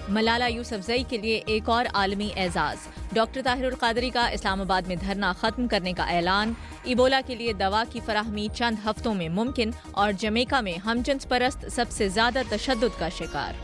ملالہ یوسفزئی کے لیے ایک اور عالمی اعزاز، ڈاکٹر طاہر القادری کا اسلام آباد میں دھرنا ختم کرنے کا اعلان، ایبولا کے لیے دوا کی فراہمی چند ہفتوں میں ممکن، اور جمیکا میں ہم جنس پرست سب سے زیادہ تشدد کا شکار۔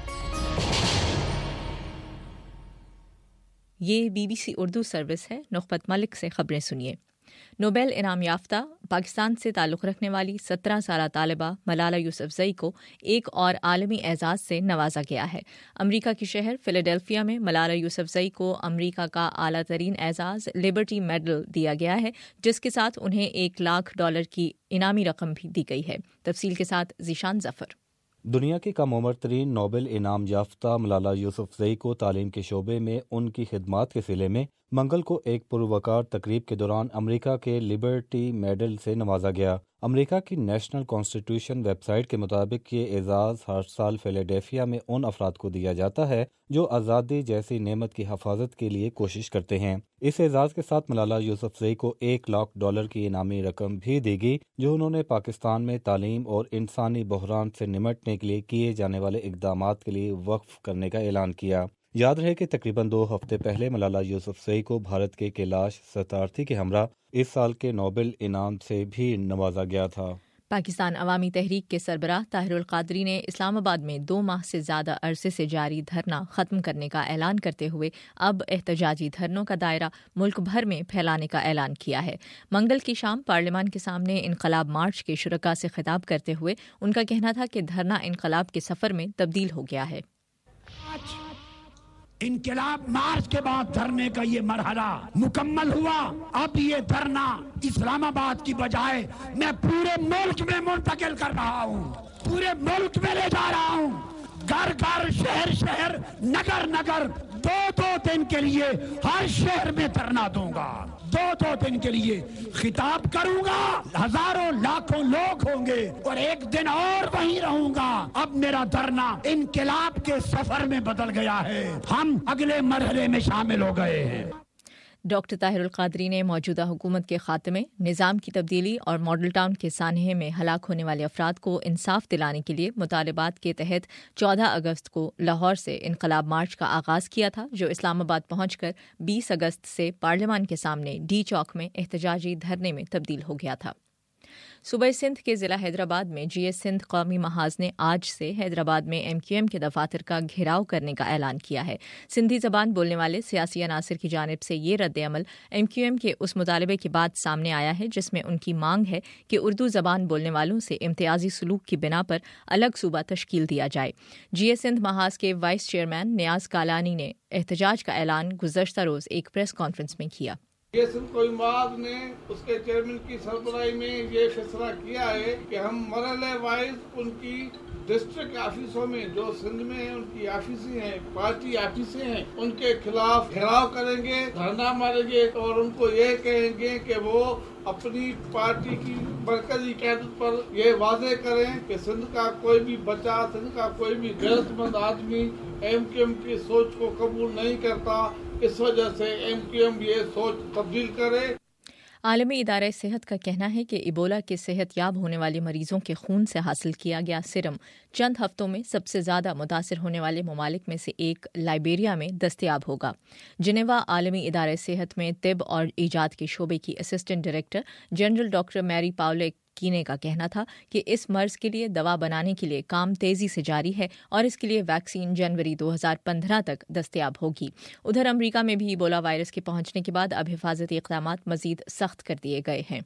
یہ BBC اردو سروس ہے۔ نخبت ملک سے خبریں سنیے۔ نوبل انعام یافتہ پاکستان سے تعلق رکھنے والی 17 سالہ طالبہ ملالہ یوسفزئی کو ایک اور عالمی اعزاز سے نوازا گیا ہے۔ امریکہ کے شہر فیلاڈیلفیا میں ملالہ یوسفزئی کو امریکہ کا اعلیٰ ترین اعزاز لبرٹی میڈل دیا گیا ہے، جس کے ساتھ انہیں $1,00,000 کی انعامی رقم بھی دی گئی ہے۔ تفصیل کے ساتھ ذیشان ظفر۔ دنیا کی کم عمر ترین نوبل انعام یافتہ ملالہ یوسفزئی کو تعلیم کے شعبے میں ان کی خدمات کے صلے میں منگل کو ایک پروقار تقریب کے دوران امریکہ کے لبرٹی میڈل سے نوازا گیا۔ امریکہ کی نیشنل کانسٹیٹیوشن ویب سائٹ کے مطابق یہ اعزاز ہر سال فیلاڈیلفیا میں ان افراد کو دیا جاتا ہے جو آزادی جیسی نعمت کی حفاظت کے لیے کوشش کرتے ہیں۔ اس اعزاز کے ساتھ ملالہ یوسفزئی کو $1,00,000 کی انعامی رقم بھی دی گئی، جو انہوں نے پاکستان میں تعلیم اور انسانی بحران سے نمٹنے کے لیے کیے جانے والے اقدامات کے لیے وقف کرنے کا اعلان کیا۔ یاد رہے کہ تقریباً 2 ہفتے پہلے ملالہ یوسفزئی کو بھارت کے کیلاش ستارتھی کے ہمراہ اس سال کے نوبل انعام سے بھی نوازا گیا تھا۔ پاکستان عوامی تحریک کے سربراہ طاہر القادری نے اسلام آباد میں 2 ماہ سے زیادہ عرصے سے جاری دھرنا ختم کرنے کا اعلان کرتے ہوئے اب احتجاجی دھرنوں کا دائرہ ملک بھر میں پھیلانے کا اعلان کیا ہے۔ منگل کی شام پارلیمان کے سامنے انقلاب مارچ کے شرکاء سے خطاب کرتے ہوئے ان کا کہنا تھا کہ دھرنا انقلاب کے سفر میں تبدیل ہو گیا ہے۔ انقلاب مارچ کے بعد دھرنے کا یہ مرحلہ مکمل ہوا۔ اب یہ دھرنا اسلام آباد کی بجائے میں پورے ملک میں منتقل کر رہا ہوں، پورے ملک میں لے جا رہا ہوں، گھر گھر، شہر شہر، نگر نگر، 2 دن کے لیے ہر شہر میں دھرنا دوں گا، 2 دن کے لیے خطاب کروں گا، ہزاروں لاکھوں لوگ ہوں گے اور ایک دن اور وہیں رہوں گا۔ اب میرا دھرنا انقلاب کے سفر میں بدل گیا ہے، ہم اگلے مرحلے میں شامل ہو گئے ہیں۔ ڈاکٹر طاہر القادری نے موجودہ حکومت کے خاتمے، نظام کی تبدیلی اور ماڈل ٹاؤن کے سانحے میں ہلاک ہونے والے افراد کو انصاف دلانے کے لیے مطالبات کے تحت 14 اگست کو لاہور سے انقلاب مارچ کا آغاز کیا تھا، جو اسلام آباد پہنچ کر 20 اگست سے پارلیمان کے سامنے ڈی چوک میں احتجاجی دھرنے میں تبدیل ہو گیا تھا۔ صوبہ سندھ کے ضلع حیدرآباد میں جی ایس سندھ قومی محاذ نے آج سے حیدرآباد میں MQM کے دفاتر کا گھیراؤ کرنے کا اعلان کیا ہے۔ سندھی زبان بولنے والے سیاسی عناصر کی جانب سے یہ رد عمل MQM کے اس مطالبے کے بعد سامنے آیا ہے جس میں ان کی مانگ ہے کہ اردو زبان بولنے والوں سے امتیازی سلوک کی بنا پر الگ صوبہ تشکیل دیا جائے۔ جی ایس سندھ محاذ کے وائس چیئرمین نیاز کالانی نے احتجاج کا اعلان گزشتہ روز ایک پریس کانفرنس میں کیا۔ یہ سندھ قومی محاذ نے اس کے چیئرمین کی سربراہی میں یہ فیصلہ کیا ہے کہ ہم مرحلے وائز ان کی ڈسٹرکٹ آفیسوں میں جو سندھ میں ان کی آفیسیں ہیں، پارٹی آفیسیں ہیں، ان کے خلاف گھیراؤ کریں گے، دھرنا ماریں گے اور ان کو یہ کہیں گے کہ وہ اپنی پارٹی کی مرکزی قیادت پر یہ واضح کریں کہ سندھ کا کوئی بھی بچہ، سندھ کا کوئی بھی غیرت مند آدمی MQM کی سوچ کو قبول نہیں کرتا، اس وجہ سے MQM یہ سوچ تبدیل کرے۔ عالمی ادارہ صحت کا کہنا ہے کہ ایبولا کے صحت یاب ہونے والے مریضوں کے خون سے حاصل کیا گیا سیرم چند ہفتوں میں سب سے زیادہ متاثر ہونے والے ممالک میں سے ایک لائبیریا میں دستیاب ہوگا۔ جنیوا عالمی ادارہ صحت میں طب اور ایجاد کے شعبے کی اسسٹنٹ ڈائریکٹر جنرل ڈاکٹر میری پاولک کینے کا کہنا تھا کہ اس مرض کے لیے دوا بنانے کے لیے کام تیزی سے جاری ہے اور اس کے لیے ویکسین جنوری 2015 تک دستیاب ہوگی۔ ادھر امریکہ میں بھی ایبولا وائرس کے پہنچنے کے بعد اب حفاظتی اقدامات مزید سخت کر دیے گئے ہیں۔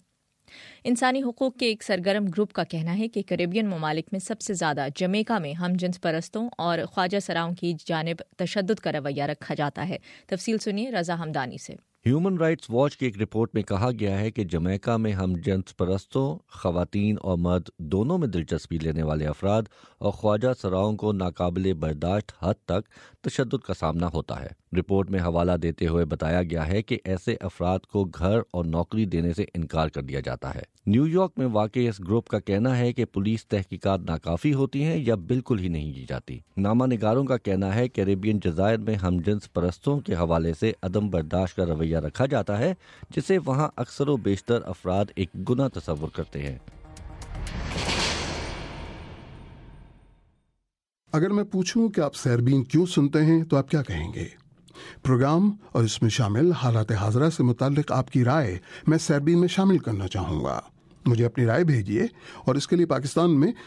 انسانی حقوق کے ایک سرگرم گروپ کا کہنا ہے کہ کیریبین ممالک میں سب سے زیادہ جمیکا میں ہم جنس پرستوں اور خواجہ سراؤں کی جانب تشدد کا رویہ رکھا جاتا ہے۔ تفصیل سنیے رضا حمدانی سے۔ ہیومن رائٹس واچ کی ایک رپورٹ میں کہا گیا ہے کہ جمیکا میں ہم جنس پرستوں، خواتین اور مرد دونوں میں دلچسپی لینے والے افراد اور خواجہ سراؤں کو ناقابل برداشت حد تک تشدد کا سامنا ہوتا ہے۔ رپورٹ میں حوالہ دیتے ہوئے بتایا گیا ہے کہ ایسے افراد کو گھر اور نوکری دینے سے انکار کر دیا جاتا ہے۔ نیو یارک میں واقع اس گروپ کا کہنا ہے کہ پولیس تحقیقات ناکافی ہوتی ہیں یا بالکل ہی نہیں کی جاتی۔ نامہ نگاروں کا کہنا ہے کہ کیریبین جزائر میں ہم جنس پرستوں کے حوالے سے عدم برداشت کا رویہ رکھا جاتا ہے، جسے وہاں اکثر و بیشتر افراد ایک گناہ تصور کرتے ہیں۔ اگر میں پوچھوں کہ آپ سیربین کیوں سنتے ہیں تو آپ کیا کہیں گے؟ پروگرام اور اس میں شامل حالات حاضرہ سے متعلق آپ کی رائے میں سیربین میں شامل کرنا چاہوں گا. مجھے اپنی رائے بھیجیے اور اس کے لیے پاکستان میں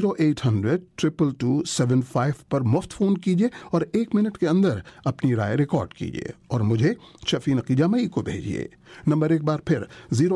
0800-222-75 پر مفت فون کیجیے اور 1 منٹ کے اندر اپنی رائے ریکارڈ کیجیے اور مجھے شفیع نقی جامعی کو بھیجیے. نمبر ایک بار پھر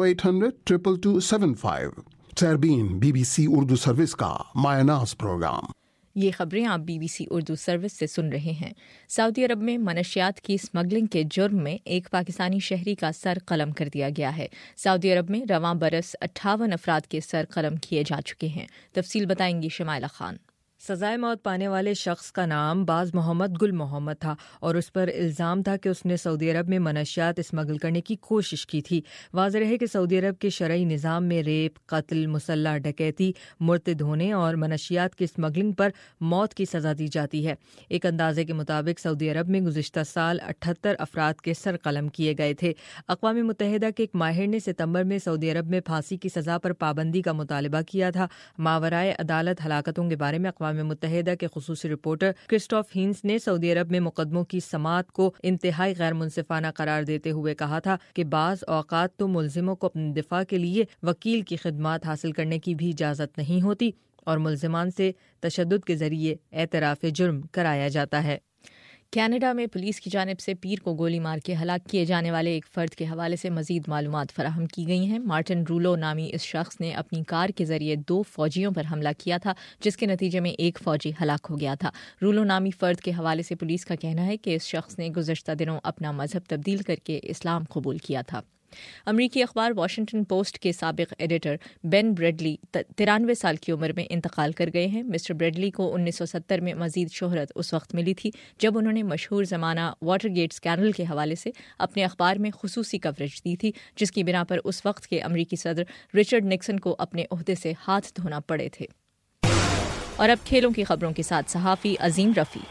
0800-222-75. سیربین BBC اردو سروس کا مایہ ناز پروگرام. یہ خبریں آپ BBC اردو سروس سے سن رہے ہیں. سعودی عرب میں منشیات کی اسمگلنگ کے جرم میں ایک پاکستانی شہری کا سر قلم کر دیا گیا ہے. سعودی عرب میں رواں برس 58 افراد کے سر قلم کیے جا چکے ہیں. تفصیل بتائیں گی شمائلہ خان. سزائے موت پانے والے شخص کا نام باز محمد گل محمد تھا اور اس پر الزام تھا کہ اس نے سعودی عرب میں منشیات اسمگل کرنے کی کوشش کی تھی. واضح رہے کہ سعودی عرب کے شرعی نظام میں ریپ، قتل، مسلح ڈکیتی، مرتد ہونے اور منشیات کی اسمگلنگ پر موت کی سزا دی جاتی ہے. ایک اندازے کے مطابق سعودی عرب میں گزشتہ سال 78 افراد کے سر قلم کیے گئے تھے. اقوام متحدہ کے ایک ماہر نے ستمبر میں سعودی عرب میں پھانسی کی سزا پر پابندی کا مطالبہ کیا تھا. ماورائے عدالت ہلاکتوں کے بارے میں اقوام متحدہ کے خصوصی رپورٹر کرسٹوف ہینس نے سعودی عرب میں مقدموں کی سماعت کو انتہائی غیر منصفانہ قرار دیتے ہوئے کہا تھا کہ بعض اوقات تو ملزموں کو اپنے دفاع کے لیے وکیل کی خدمات حاصل کرنے کی بھی اجازت نہیں ہوتی اور ملزمان سے تشدد کے ذریعے اعتراف جرم کرایا جاتا ہے. کینیڈا میں پولیس کی جانب سے پیر کو گولی مار کے ہلاک کیے جانے والے ایک فرد کے حوالے سے مزید معلومات فراہم کی گئی ہیں. مارٹن رولو نامی اس شخص نے اپنی کار کے ذریعے 2 فوجیوں پر حملہ کیا تھا جس کے نتیجے میں ایک فوجی ہلاک ہو گیا تھا. رولو نامی فرد کے حوالے سے پولیس کا کہنا ہے کہ اس شخص نے گزشتہ دنوں اپنا مذہب تبدیل کر کے اسلام قبول کیا تھا. امریکی اخبار واشنگٹن پوسٹ کے سابق ایڈیٹر بین بریڈلی 93 سال کی عمر میں انتقال کر گئے ہیں. مسٹر بریڈلی کو 1970 میں مزید شہرت اس وقت ملی تھی جب انہوں نے مشہور زمانہ واٹر گیٹ اسکینڈل کے حوالے سے اپنے اخبار میں خصوصی کوریج دی تھی جس کی بنا پر اس وقت کے امریکی صدر رچرڈ نکسن کو اپنے عہدے سے ہاتھ دھونا پڑے تھے. اور اب کھیلوں کی خبروں کے ساتھ صحافی عظیم رفیع.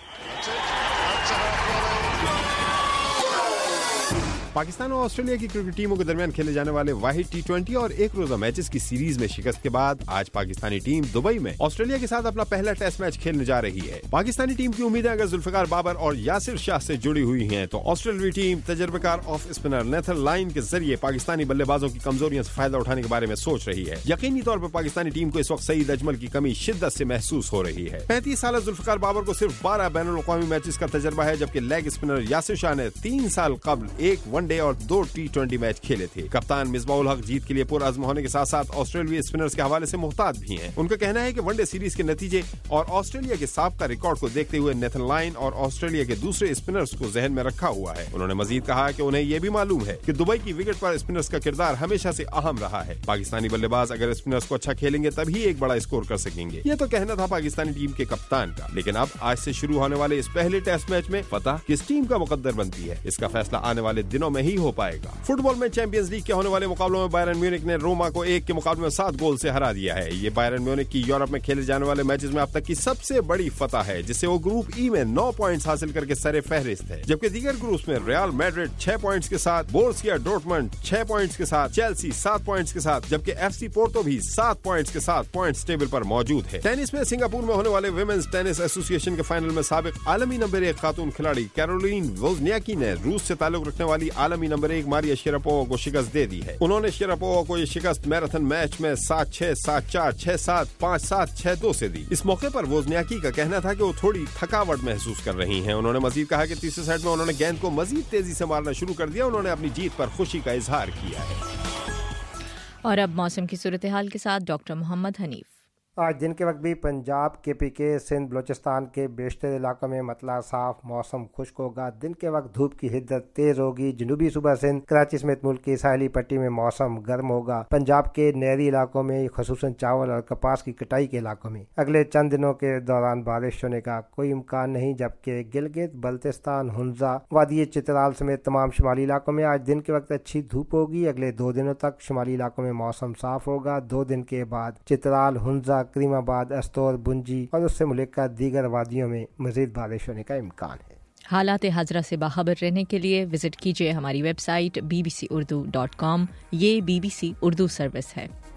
پاکستان اور آسٹریلیا کی کرکٹ ٹیموں کے درمیان کھیلے جانے والے واحد T20 اور ایک روزہ میچز کی سیریز میں شکست کے بعد آج پاکستانی ٹیم دبئی میں آسٹریلیا کے ساتھ اپنا پہلا ٹیسٹ میچ کھیلنے جا رہی ہے. پاکستانی ٹیم کی امیدیں اگر ذوالفقار بابر اور یاسر شاہ سے جڑی ہوئی ہیں تو آسٹریلوی ٹیم تجربہ کار آف اسپنر نیتھن لائن کے ذریعے پاکستانی بلے بازوں کی کمزوریوں سے فائدہ اٹھانے کے بارے میں سوچ رہی ہے. یقینی طور پر پاکستانی ٹیم کو اس وقت سعید اجمل کی کمی شدت سے محسوس ہو رہی ہے. 35 سالہ ذوالفقار بابر کو صرف 12 بین الاقوامی میچز کا تجربہ ہے جبکہ لیگ اسپنر یاسر شاہ نے 3 سال قبل 1 ون ڈے اور 2 T20 میچ کھیلے تھے. کپتان مصباح الحق جیت کے لیے پرعزم ہونے کے ساتھ ساتھ آسٹریلوی اسپنرز کے حوالے سے محتاط بھی ہیں. ان کا کہنا ہے کہ ون ڈے سیریز کے نتیجے اور آسٹریلیا کے سابقہ ریکارڈ کو دیکھتے ہوئے نیتھن لائن اور آسٹریلیا کے دوسرے اسپنرز کو ذہن میں رکھا ہوا ہے. انہوں نے مزید کہا کہ انہیں یہ بھی معلوم ہے کہ دبئی کی وکٹ پر اسپنرز کا کردار ہمیشہ سے اہم رہا ہے. پاکستانی بلے باز اگر اسپنرز کو اچھا کھیلیں گے تبھی ایک بڑا اسکور کر سکیں گے. یہ تو کہنا تھا پاکستانی ٹیم کے کپتان کا. لیکن اب آج سے شروع ہونے والے اس پہلے ٹیسٹ میچ میں فتح کس ٹیم کا مقدر بنتی ہے اس کا فیصلہ آنے والے دنوں میں ہی ہو پائے گا. فٹ بال میں چیمپئنز لیگ کے ہونے والے مقابلوں میں بائرن میونک نے روما کو 1 کے مقابلے میں 7 گول سے ہرا دیا ہے. یہ بائرن میونک کی یورپ میں کھیلے جانے والے میچز میں اب تک کی سب سے بڑی فتح ہے جسے وہ گروپ ای میں 9 پوائنٹس حاصل کر کے سر فہرست ہے. جبکہ دیگر گروپس میں ریال میڈرڈ 6 پوائنٹس کے ساتھ، بورسیا ڈورٹمنڈ 6 پوائنٹس کے ساتھ، چیلسی 7 پوائنٹس کے ساتھ، جبکہ ایف سی پورٹو بھی 7 پوائنٹس کے ساتھ پوائنٹس ٹیبل پر موجود ہے. ٹینس میں سنگاپور میں ہونے والے ویمنز ٹینس ایسوسی ایشن کے فائنل میں سابق عالمی نمبر 1 خاتون کھلاڑی کیرولین ووزنیاکی نے روس سے تعلق رکھنے والی عالمی نمبر 1 ماریا شراپووا کو شکست دے دی ہے. انہوں نے شراپووا کو یہ شکست میراتھن میچ میں 7-6، 7-4، 6-7، 5-7، 6-2 سے دی. اس موقع پر ووزنیاکی کا کہنا تھا کہ وہ تھوڑی تھکاوٹ محسوس کر رہی ہیں. انہوں نے مزید کہا کہ تیسرے سیٹ میں انہوں نے گیند کو مزید تیزی سے مارنا شروع کر دیا. انہوں نے اپنی جیت پر خوشی کا اظہار کیا ہے. اور اب موسم کی صورتحال کے ساتھ ڈاکٹر محمد حنیف. آج دن کے وقت بھی پنجاب KPK سندھ بلوچستان کے بیشتر علاقوں میں مطلع صاف موسم خشک ہوگا. دن کے وقت دھوپ کی حدت تیز ہوگی. جنوبی صوبہ سندھ، کراچی سمیت ملک کی ساحلی پٹی میں موسم گرم ہوگا. پنجاب کے نہری علاقوں میں خصوصاً چاول اور کپاس کی کٹائی کے علاقوں میں اگلے چند دنوں کے دوران بارش ہونے کا کوئی امکان نہیں. جبکہ گلگت بلتستان، ہنزا، وادی چترال سمیت تمام شمالی علاقوں میں آج دن کے وقت اچھی دھوپ ہوگی. اگلے 2 دنوں تک شمالی علاقوں میں موسم صاف ہوگا. 2 دن کے بعد چترال، ہنزا، کریم آباد، استور، بنجی اور اس سے ملکہ دیگر وادیوں میں مزید بارش ہونے کا امکان ہے. حالات حاضرہ سے باخبر رہنے کے لیے وزٹ کیجیے ہماری ویب سائٹ bbc urdu.com. یہ BBC اردو سروس ہے.